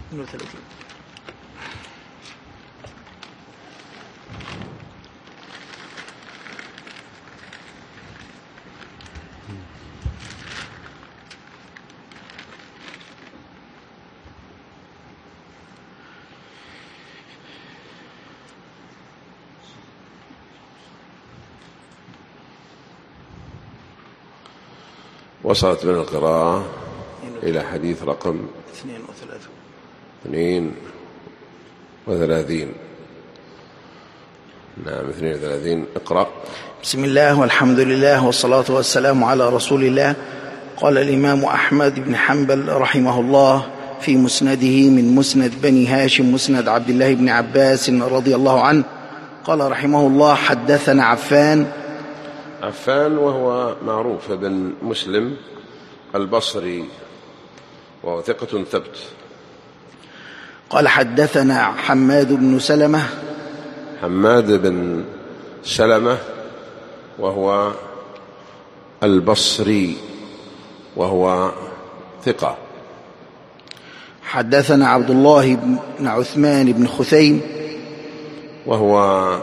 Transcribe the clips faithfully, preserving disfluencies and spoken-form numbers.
اثنين وثلاثين. وصلت من القراءة إلى حديث رقم اثنين وثلاثون. اثنين وثلاثين. نعم اثنين وثلاثين. اقرأ. بسم الله والحمد لله والصلاة والسلام على رسول الله. قال الإمام أحمد بن حنبل رحمه الله في مسنده من مسند بني هاشم مسند عبد الله بن عباس رضي الله عنه قال رحمه الله: حدثنا عفان عفان وهو معروف بن مسلم البصري وهو ثقة ثبت. قال: حدثنا حماد بن سلمة حماد بن سلمة وهو البصري وهو ثقة. حدثنا عبد الله بن عثمان بن خثيم وهو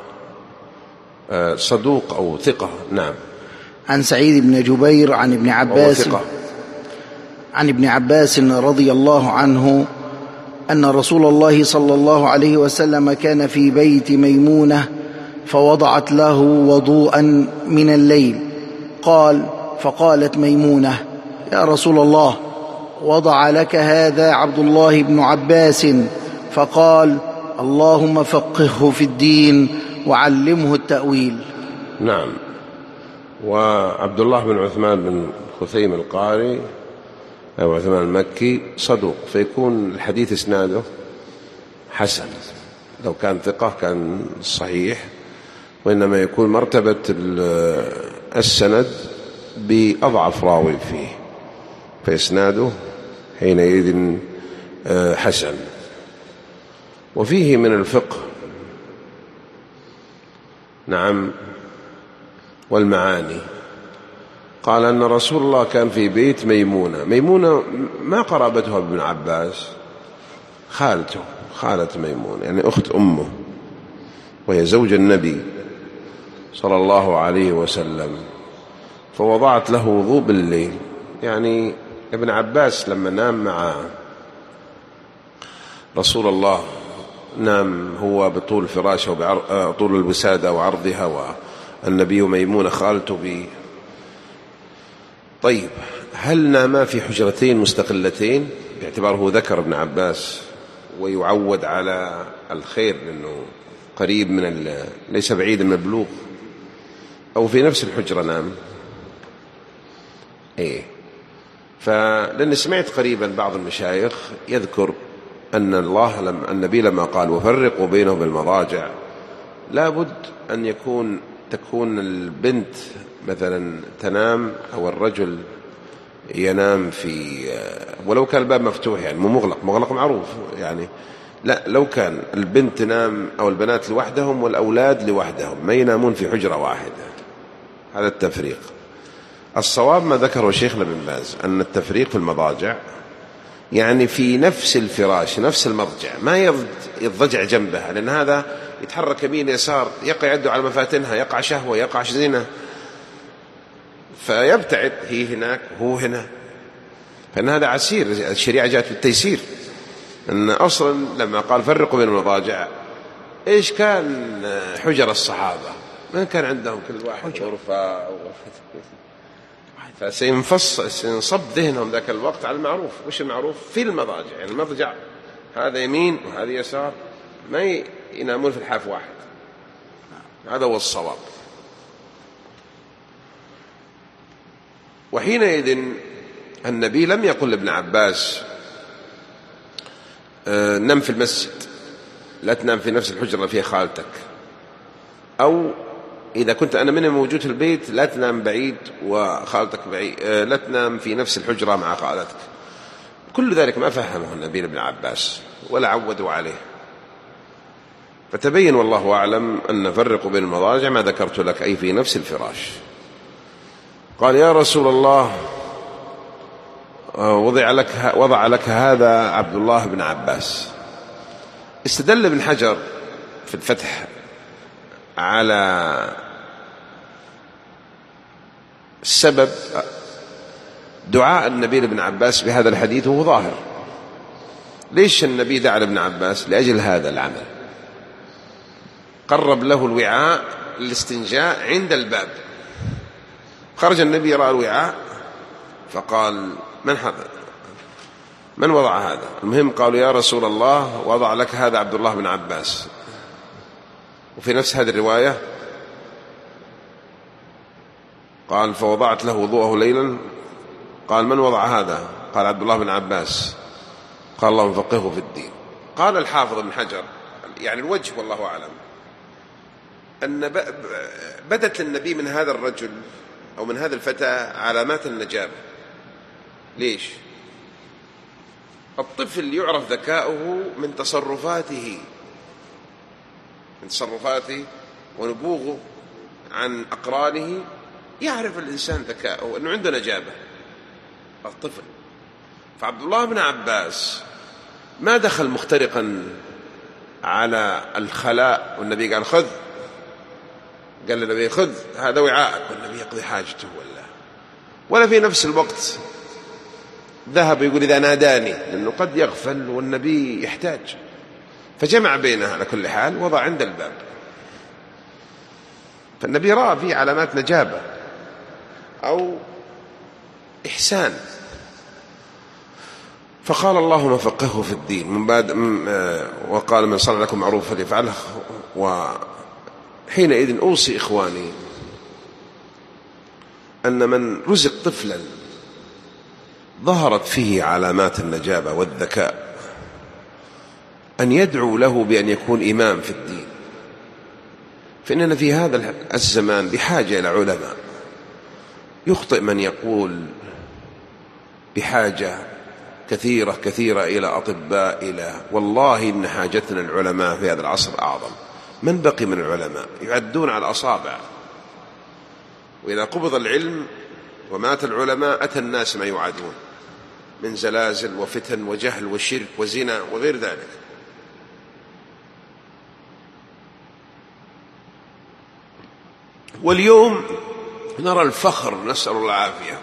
صدوق أو ثقة. نعم. عن سعيد بن جبير عن ابن عباس عن ابن عباس رضي الله عنه أن رسول الله صلى الله عليه وسلم كان في بيت ميمونة فوضعت له وضوءا من الليل. قال: فقالت ميمونة: يا رسول الله، وضع لك هذا عبد الله بن عباس. فقال: اللهم فقهه في الدين وعلمه التأويل. نعم. وعبد الله بن عثمان بن خثيم القاري أو عثمان المكي صدوق، فيكون الحديث إسناده حسن. لو كان ثقة كان صحيح، وإنما يكون مرتبة السند بأضعف راوي فيه، فإسناده حينئذ حسن. وفيه من الفقه نعم والمعاني. قال أن رسول الله كان في بيت ميمونة. ميمونة ما قرابتها بابن عباس، خالته، خالة ميمونة يعني أخت أمه، وهي زوج النبي صلى الله عليه وسلم. فوضعت له وضوء بالليل، يعني ابن عباس لما نام مع رسول الله نام هو بطول فراشه وطول الوسادة وعرضها، والنبي وميمونة خالته به. طيب، هل ناما في حجرتين مستقلتين باعتباره ذكر ابن عباس ويعود على الخير لأنه قريب من ليس بعيد من البلوغ، أو في نفس الحجرة نام؟ إيه، فلأني سمعت قريبا بعض المشايخ يذكر أن الله لما النبي لما قال وفرقوا بينهم بالمضاجع، لابد أن يكون تكون البنت مثلا تنام أو الرجل ينام في، ولو كان الباب مفتوح يعني مو مغلق، مغلق معروف يعني، لا، لو كان البنت تنام أو البنات لوحدهم والأولاد لوحدهم، ما ينامون في حجرة واحدة، هذا التفريق. الصواب ما ذكره شيخنا بن باز أن التفريق في المضاجع يعني في نفس الفراش، نفس المضجع، ما يضجع جنبها، لأن هذا يتحرك يمين يسار، يقع يده على مفاتنها، يقع شهوة، يقع زنا، فيبتعد، هي هناك وهو هنا. فإن هذا عسير، الشريعة جاءت بالتيسير. أن أصلا لما قال فرقوا بين المضاجع، إيش كان حجر الصحابة؟ ما كان عندهم كل واحد غرفة، فسينفص سينصب ذهنهم ذاك الوقت على المعروف. وش المعروف؟ في المضاجع، يعني المضجع هذا يمين وهذا يسار، ما ينامون في الحاف واحد. هذا هو الصواب. وحينئذ النبي لم يقل لابن عباس آه نم في المسجد، لا تنام في نفس الحجرة اللي فيها خالتك، أو إذا كنت أنا من موجود في البيت لا تنام بعيد وخالتك بعيد، آه لا تنام في نفس الحجرة مع خالتك. كل ذلك ما فهمه النبي لابن عباس ولا عودوا عليه. فتبين والله أعلم أن فرقوا بين المضاجع ما ذكرت لك، أي في نفس الفراش. قال: يا رسول الله، وضع لك, وضع لك هذا عبد الله بن عباس. استدل ابن حجر في الفتح على السبب دعاء النبي لابن عباس بهذا الحديث وهو ظاهر. ليش النبي دعا لابن عباس؟ لأجل هذا العمل، قرب له الوعاء للاستنجاء عند الباب. خرج النبي رأى الوعاء فقال من هذا؟ من وضع هذا؟ المهم قالوا يا رسول الله وضع لك هذا عبد الله بن عباس. وفي نفس هذه الرواية قال فوضعت له وضوءه ليلا. قال من وضع هذا؟ قال عبد الله بن عباس. قال اللهم فقهه في الدين. قال الحافظ ابن حجر يعني الوجه والله أعلم أن بدت للنبي من هذا الرجل أو من هذا الفتى علامات النجابة. ليش؟ الطفل يعرف ذكاؤه من تصرفاته من تصرفاته ونبوغه عن أقرانه. يعرف الإنسان ذكاؤه أنه عنده نجابة الطفل. فعبد الله بن عباس ما دخل مخترقا على الخلاء والنبي قال خذ، قال للنبي خذ هذا وعاءك والنبي يقضي حاجته، ولا ولا في نفس الوقت ذهب يقول إذا ناداني، لأنه قد يغفل والنبي يحتاج، فجمع بينها على كل حال وضع عند الباب. فالنبي رأى فيه علامات نجابة أو إحسان، فقال اللهم فقهه في الدين. من بعد وقال من صنع لكم معروف فليفعله. وحينئذ أوصي إخواني أن من رزق طفلا ظهرت فيه علامات النجابة والذكاء أن يدعو له بأن يكون إمام في الدين، فإننا في هذا الزمان بحاجة إلى علماء. يخطئ من يقول بحاجة كثيرة كثيرة إلى أطباء، إلى والله إن حاجتنا العلماء في هذا العصر أعظم. من بقي من العلماء يعدون على الأصابع، وإذا قبض العلم ومات العلماء أتى الناس ما يعادون من زلازل وفتن وجهل وشرك وزنا وغير ذلك. واليوم نرى الفخر نسأل الله العافية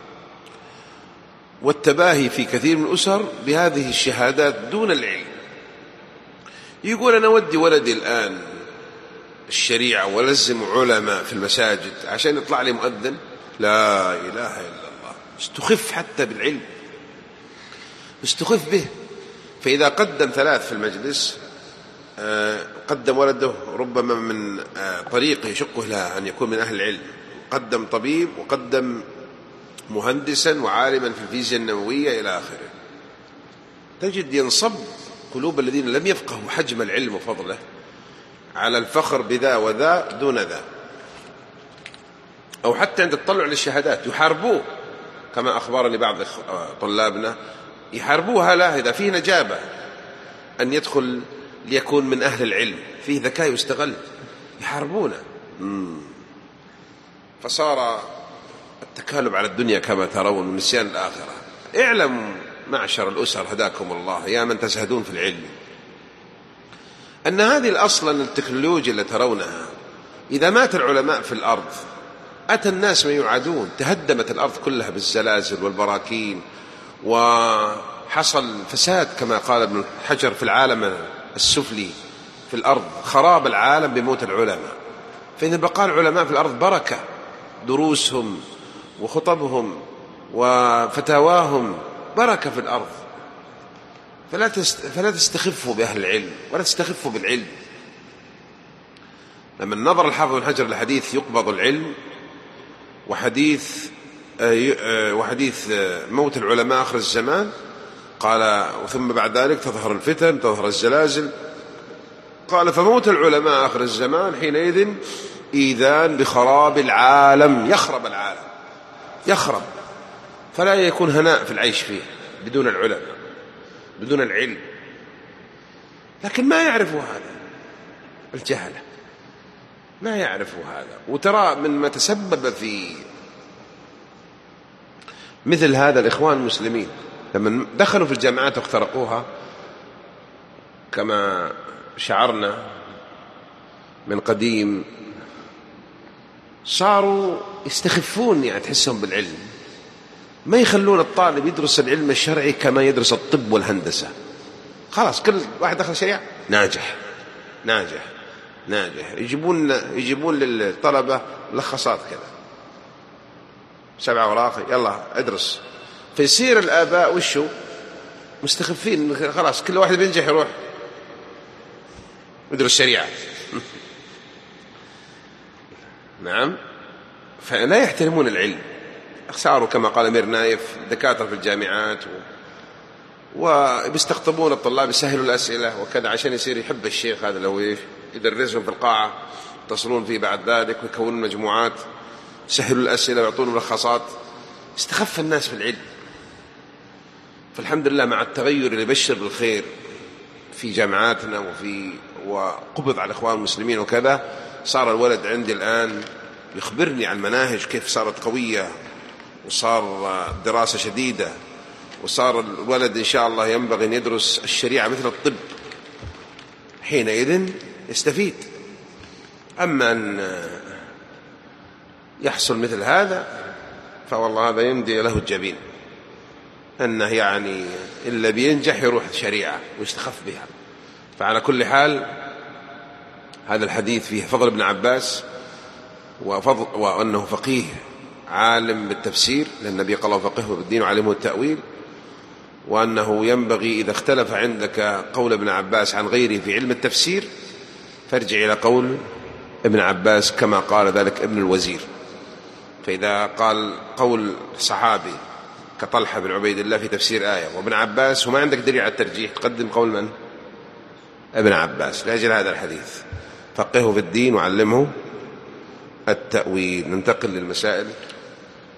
والتباهي في كثير من الأسر بهذه الشهادات دون العلم. يقول أنا ودي ولدي الآن الشريعة ولزم علماء في المساجد عشان يطلع لي مؤذن. لا إله إلا الله. استخف حتى بالعلم، استخف به. فإذا قدم ثلاث في المجلس قدم ولده ربما من طريقه يشقه له أن يكون من أهل العلم، قدم طبيب وقدم مهندسا وعالما في الفيزياء النووية إلى آخره. تجد ينصب قلوب الذين لم يفقهوا حجم العلم وفضله على الفخر بذا وذا دون ذا، أو حتى عند التطلع للشهادات يحاربوه، كما أخبرني بعض طلابنا يحاربوها لا إذا فيه نجابة أن يدخل ليكون من أهل العلم، فيه ذكاء يستغل، يحاربونه. فصار التكالب على الدنيا كما ترون ونسيان الآخرة. اعلموا معشر الأسر هداكم الله يا من تزهدون في العلم أن هذه الأصلا التكنولوجيا اللي ترونها إذا مات العلماء في الأرض أتى الناس ما يعادون. تهدمت الأرض كلها بالزلازل والبراكين، وحصل فساد كما قال ابن حجر في العالم السفلي في الأرض، خراب العالم بموت العلماء. فإذا بقى العلماء في الأرض بركة، دروسهم وخطبهم وفتاواهم بركة في الأرض. فلا فلا تستخفوا بأهل العلم ولا تستخفوا بالعلم. لما نظر الحافظ بن حجر الحديث يقبض العلم وحديث وحديث موت العلماء آخر الزمان، قال وثم بعد ذلك تظهر الفتن تظهر الزلازل. قال فموت العلماء آخر الزمان حينئذ إيذان بخراب العالم، يخرب العالم يخرب، فلا يكون هناء في العيش فيه بدون العلماء بدون العلم. لكن ما يعرفوا هذا، الجهلة ما يعرفوا هذا. وترى من ما تسبب في مثل هذا الإخوان المسلمين لما دخلوا في الجامعات واخترقوها كما شعرنا من قديم، صاروا يستخفون، يعني تحسهم بالعلم، ما يخلون الطالب يدرس العلم الشرعي كما يدرس الطب والهندسة. خلاص كل واحد دخل شريعة ناجح ناجح ناجح، يجيبون يجيبون للطلبة ملخصات كذا سبعة أوراق، يلا ادرس. فيصير الآباء وشو مستخفين، خلاص كل واحد بينجح يروح يدرس شريعة. نعم، فلا يحترمون العلم، صاروا كما قال أمير نايف دكاترة في الجامعات و... وبيستقطبون الطلاب، يسهلوا الأسئلة وكذا عشان يصير يحب الشيخ هذا لو يدرسهم في القاعة، يتصلون فيه بعد ذلك ويكونون مجموعات، يسهلوا الأسئلة ويعطون ملخصات. استخف الناس في العلم. فالحمد لله مع التغير اللي يبشر بالخير في جامعاتنا وفي وقبض على الإخوان المسلمين وكذا، صار الولد عندي الآن يخبرني عن مناهج كيف صارت قوية، وصار دراسة شديدة، وصار الولد إن شاء الله ينبغي أن يدرس الشريعة مثل الطب، حينئذ يستفيد. أما أن يحصل مثل هذا فوالله هذا يمدي له الجبين، أنه يعني إلا بينجح يروح شريعة ويستخف بها. فعلى كل حال هذا الحديث فيه فضل ابن عباس وفضل وأنه فقيه عالم بالتفسير، لأن النبي قال فقهه بالدين وعلمه التأويل، وأنه ينبغي إذا اختلف عندك قول ابن عباس عن غيره في علم التفسير فارجع إلى قول ابن عباس كما قال ذلك ابن الوزير. فإذا قال قول صحابي كطلحة بن عبيد الله في تفسير آية وابن عباس وما عندك دليل على الترجيح، تقدم قول من؟ ابن عباس، لأجل هذا الحديث فقهه في الدين وعلمه التأويل. ننتقل للمسائل